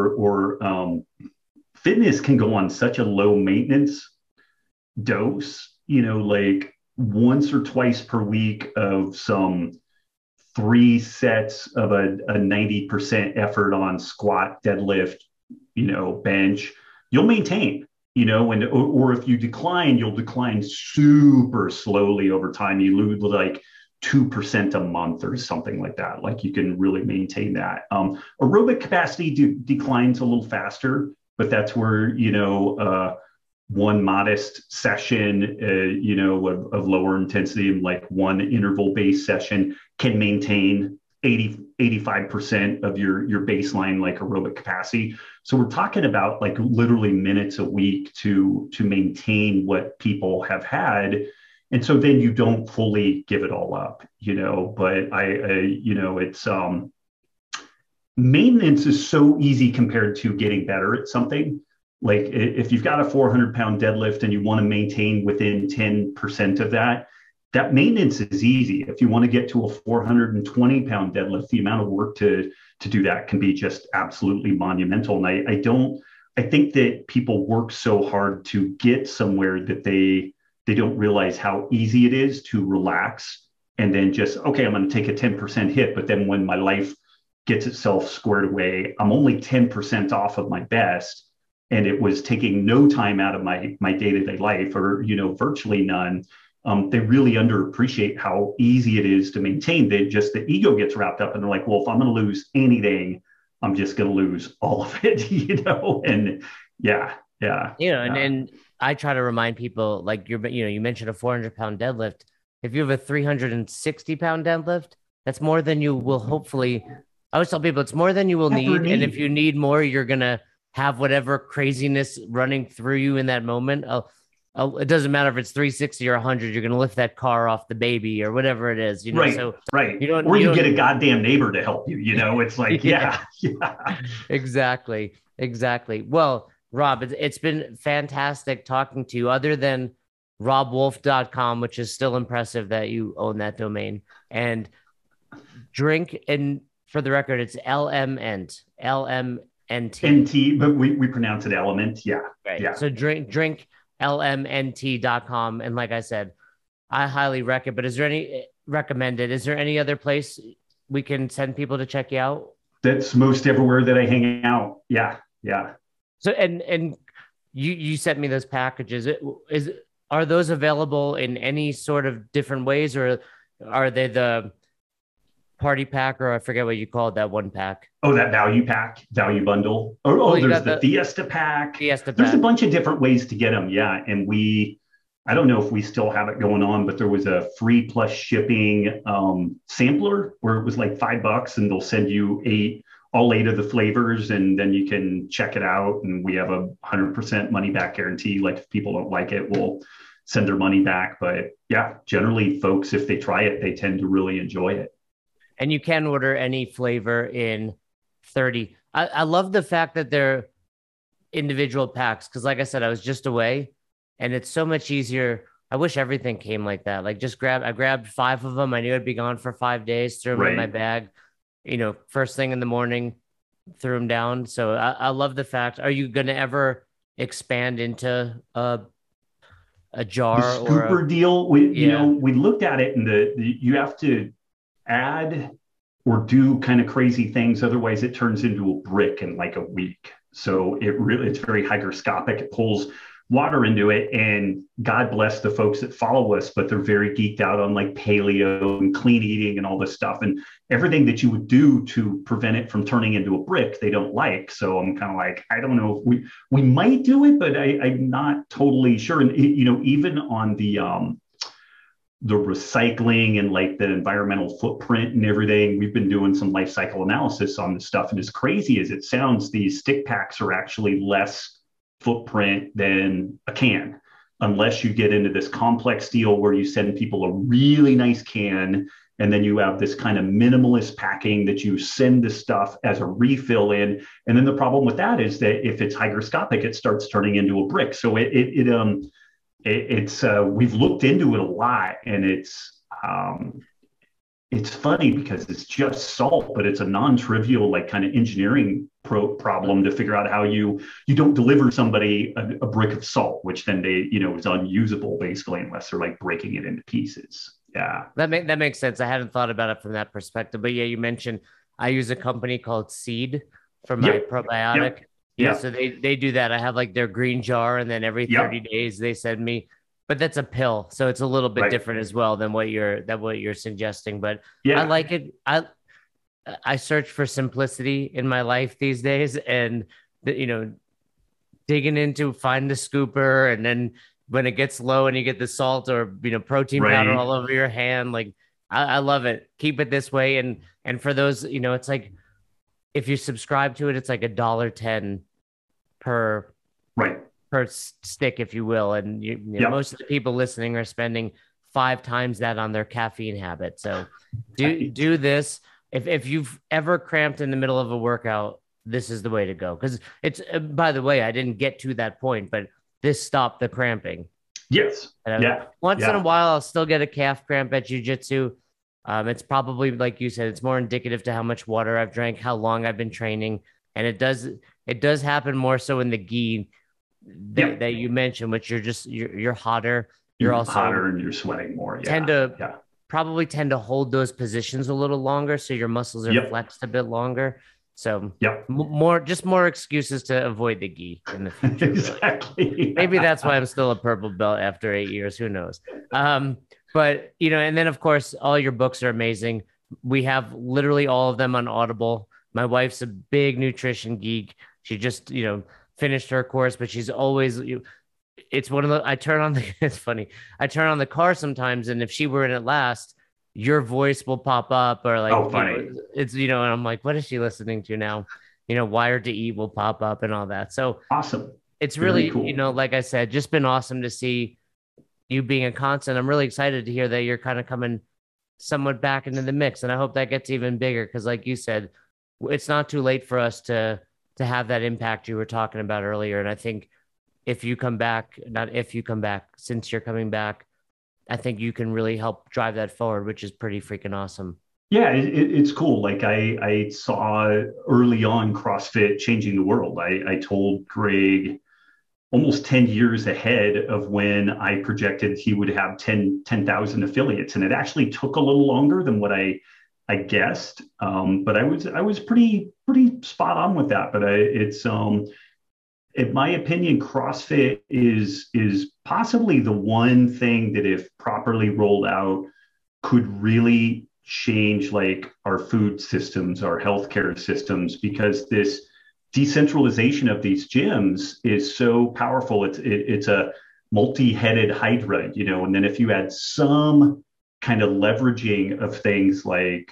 or fitness can go on such a low maintenance dose, like once or twice per week of some 3 sets of a 90% effort on squat, deadlift, bench, you'll maintain. Or if you decline, you'll decline super slowly over time. You lose like 2% a month or something like that. Like, you can really maintain that. Aerobic capacity declines a little faster, but that's where, one modest session, of lower intensity, and like one interval-based session can maintain 85% of your baseline, like aerobic capacity. So we're talking about like literally minutes a week to maintain what people have had. And so then you don't fully give it all up, but it's, maintenance is so easy compared to getting better at something. Like, if you've got a 400-pound deadlift and you want to maintain within 10% of that maintenance is easy. If you want to get to a 420-pound deadlift, the amount of work to do that can be just absolutely monumental. And I I think that people work so hard to get somewhere that they don't realize how easy it is to relax and then just, okay, I'm going to take a 10% hit. But then when my life gets itself squared away, I'm only 10% off of my best. And it was taking no time out of my day-to-day life, or, virtually none. They really underappreciate how easy it is to maintain. Just the ego gets wrapped up and they're like, well, if I'm going to lose anything, I'm just going to lose all of it, and yeah. And I try to remind people, like, you mentioned a 400-pound deadlift. If you have a 360-pound deadlift, that's more than you will hopefully. I always tell people it's more than you will need. And if you need more, you're going to have whatever craziness running through you in that moment. It doesn't matter if it's 360 or 100, you're going to lift that car off the baby or whatever it is, Right. So right. Or you get a goddamn neighbor to help you, it's like, yeah. Exactly. Well, Rob, it's been fantastic talking to you, other than robwolf.com, which is still impressive that you own that domain, and drink. And for the record, it's LMNT. NT, but we pronounce it element. Yeah. Right. Yeah. So drink lmnt.com. And like I said, I highly recommend, but is there any other place we can send people to check you out? That's most everywhere that I hang out. Yeah. So, and you sent me those packages. Are those available in any sort of different ways, or are they the party pack, or I forget what you called that one pack? Oh, that value bundle. There's the Fiesta pack. There's a bunch of different ways to get them. Yeah. And I don't know if we still have it going on, but there was a free plus shipping sampler where it was like $5 and they'll send you all eight of the flavors, and then you can check it out. And we have a 100% money back guarantee. Like, if people don't like it, we'll send their money back. But yeah, generally folks, if they try it, they tend to really enjoy it. And you can order any flavor in 30. I love the fact that they're individual packs, because like I said, I was just away and it's so much easier. I wish everything came like that. Like, I grabbed 5 of them. I knew I'd be gone for 5 days, threw them in my bag, first thing in the morning, threw them down. So I love the fact. Are you going to ever expand into a jar the scooper or deal? We looked at it, and you have to add or do kind of crazy things, otherwise it turns into a brick in like a week. So it's very hygroscopic. It pulls water into it, and God bless the folks that follow us, but they're very geeked out on like paleo and clean eating and all this stuff, and everything that you would do to prevent it from turning into a brick they don't like. So I'm kind of like, I don't know if we might do it, but I'm not totally sure. And even on the recycling and like the environmental footprint and everything, we've been doing some life cycle analysis on this stuff. And as crazy as it sounds, these stick packs are actually less footprint than a can, unless you get into this complex deal where you send people a really nice can, and then you have this kind of minimalist packing that you send the stuff as a refill in. And then the problem with that is that if it's hygroscopic, it starts turning into a brick. So we've looked into it a lot, and it's funny because it's just salt, but it's a non-trivial, like, kind of engineering problem to figure out how you don't deliver somebody a brick of salt, which then is unusable basically, unless they're like breaking it into pieces. Yeah, that makes sense. I hadn't thought about it from that perspective, but yeah, you mentioned I use a company called Seed for my probiotic. Yeah, so they do that. I have like their green jar, and then every 30 days they send me. But that's a pill, so it's a little bit different as well than what you're suggesting. But I like it. I search for simplicity in my life these days, and digging into find the scooper, and then when it gets low and you get the salt or protein powder all over your hand, like I love it. Keep it this way, and for those, it's like if you subscribe to it, it's like $1.10 per stick, if you will. And most of the people listening are spending 5 times that on their caffeine habit. So do this. If you've ever cramped in the middle of a workout, this is the way to go. Because it's, by the way, I didn't get to that point, but this stopped the cramping. Yes. Once in a while, I'll still get a calf cramp at jiu-jitsu. It's probably, like you said, it's more indicative to how much water I've drank, how long I've been training. And It does happen more so in the gi Yep. that you mentioned, which you're hotter. You're You're also hotter and you're sweating more. tend Yeah. to Yeah. probably tend to hold those positions a little longer, so your muscles are Yep. flexed a bit longer. So Yep. more excuses to avoid the gi in the future. Exactly. Maybe that's why I'm still a purple belt after 8 years. Who knows? But and then of course all your books are amazing. We have literally all of them on Audible. My wife's a big nutrition geek. She just finished her course, but she's always it's one of the I turn on the it's funny. I turn on the car sometimes, and if she were in it last, your voice will pop up or like Oh, funny. it's and I'm like, what is she listening to now? Wired to Eat will pop up and all that. So Awesome. it's Very really, cool. like I said, just been awesome to see you being a constant. I'm really excited to hear that you're kind of coming somewhat back into the mix, and I hope that gets even bigger because, like you said, it's not too late for us to have that impact you were talking about earlier. And I think if you come back, not if you come back, since you're coming back, I think you can really help drive that forward, which is pretty freaking awesome. Yeah, it's cool. Like I saw early on CrossFit changing the world. I told Greg almost 10 years ahead of when I projected he would have 10,000 affiliates. And it actually took a little longer than what I guessed. But I was pretty spot on with that. But it's in my opinion, CrossFit is possibly the one thing that, if properly rolled out, could really change like our food systems, our healthcare systems, because this decentralization of these gyms is so powerful. It's a multi-headed hydra, and then if you add some kind of leveraging of things like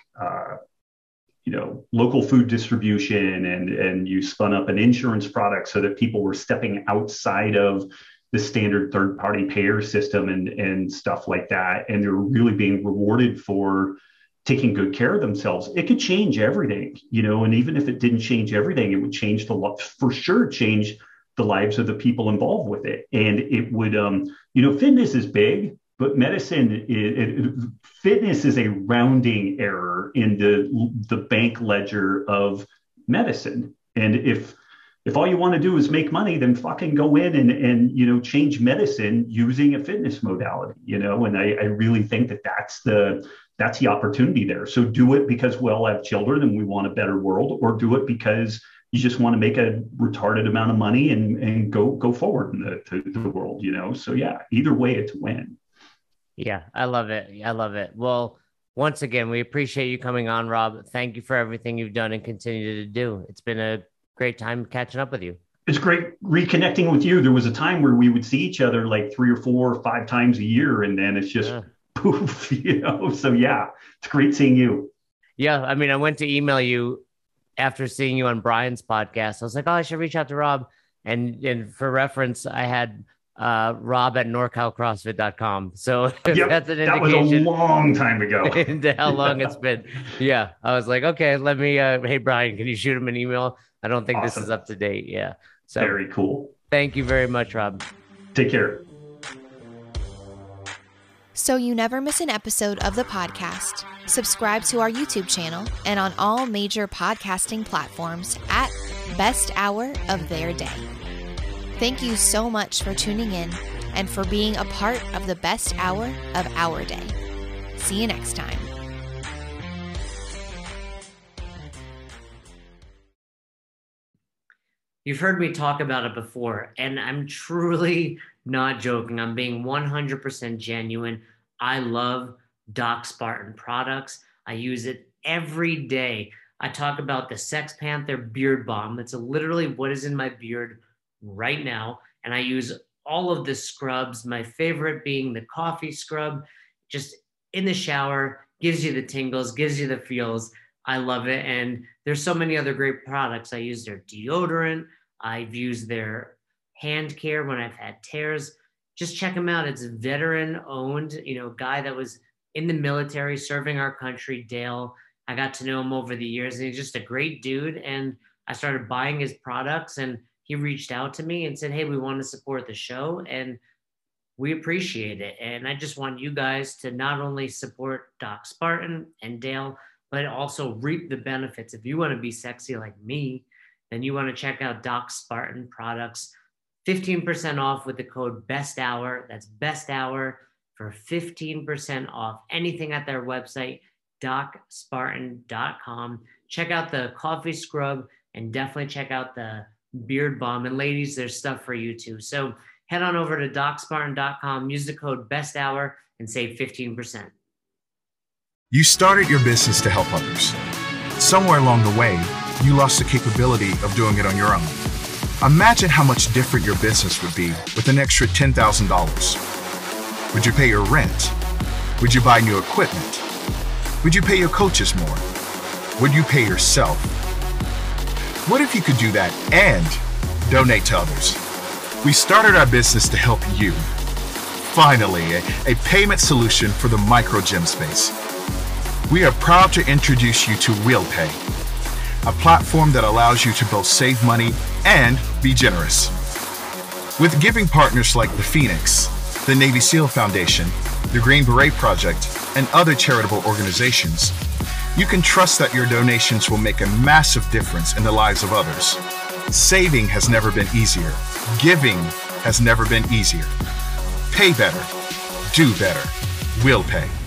local food distribution, and you spun up an insurance product so that people were stepping outside of the standard third-party payer system and stuff like that, and they're really being rewarded for taking good care of themselves. It could change everything, and even if it didn't change everything, it would change for sure change the lives of the people involved with it. And it would, fitness is big, but fitness is a rounding error in the bank ledger of medicine. And if all you want to do is make money, then fucking go in and change medicine using a fitness modality, and I really think that that's the opportunity there. So do it because we all have children and we want a better world, or do it because you just want to make a retarded amount of money and go forward in the world, So yeah, either way, it's a win. Yeah, I love it. I love it. Well, once again, we appreciate you coming on, Rob. Thank you for everything you've done and continue to do. It's been a great time catching up with you. It's great reconnecting with you. There was a time where we would see each other like 3 or 4 or 5 times a year, and then it's just poof, So yeah, it's great seeing you. Yeah, I mean, I went to email you after seeing you on Brian's podcast. I was like, oh, I should reach out to Rob. And for reference, I had Rob at NorCalCrossFit.com. So yep, that's an indication. That was a long time ago. Into how long it's been. Yeah. I was like, okay, let me, hey, Brian, can you shoot him an email? I don't think this is up to date. Yeah. So very cool. Thank you very much, Rob. Take care. So you never miss an episode of the podcast, subscribe to our YouTube channel and on all major podcasting platforms at Best Hour of Their Day. Thank you so much for tuning in and for being a part of the best hour of our day. See you next time. You've heard me talk about it before, and I'm truly not joking. I'm being 100% genuine. I love Doc Spartan products. I use it every day. I talk about the Sex Panther Beard Balm. That's literally what is in my beard right now. And I use all of the scrubs, my favorite being the coffee scrub, just in the shower, gives you the tingles, gives you the feels. I love it. And there's so many other great products. I use their deodorant. I've used their hand care when I've had tears. Just check them out. It's veteran owned, guy that was in the military serving our country, Dale. I got to know him over the years, and he's just a great dude. And I started buying his products, and he reached out to me and said, hey, we want to support the show, and we appreciate it. And I just want you guys to not only support Doc Spartan and Dale, but also reap the benefits. If you want to be sexy like me, then you want to check out Doc Spartan products. 15% off with the code BESTHOUR. That's Best Hour for 15% off anything at their website, DocSpartan.com. Check out the coffee scrub and definitely check out the beard balm. And ladies, there's stuff for you too. So head on over to DocSpartan.com, use the code BESTHOUR and save 15%. You started your business to help others. Somewhere along the way, you lost the capability of doing it on your own. Imagine how much different your business would be with an extra $10,000. Would you pay your rent? Would you buy new equipment? Would you pay your coaches more? Would you pay yourself? What if you could do that and donate to others? We started our business to help you. Finally, a payment solution for the micro gym space. We are proud to introduce you to WillPay, a platform that allows you to both save money and be generous. With giving partners like the Phoenix, the Navy SEAL Foundation, the Green Beret Project, and other charitable organizations, you can trust that your donations will make a massive difference in the lives of others. Saving has never been easier. Giving has never been easier. Pay better. Do better. WillPay.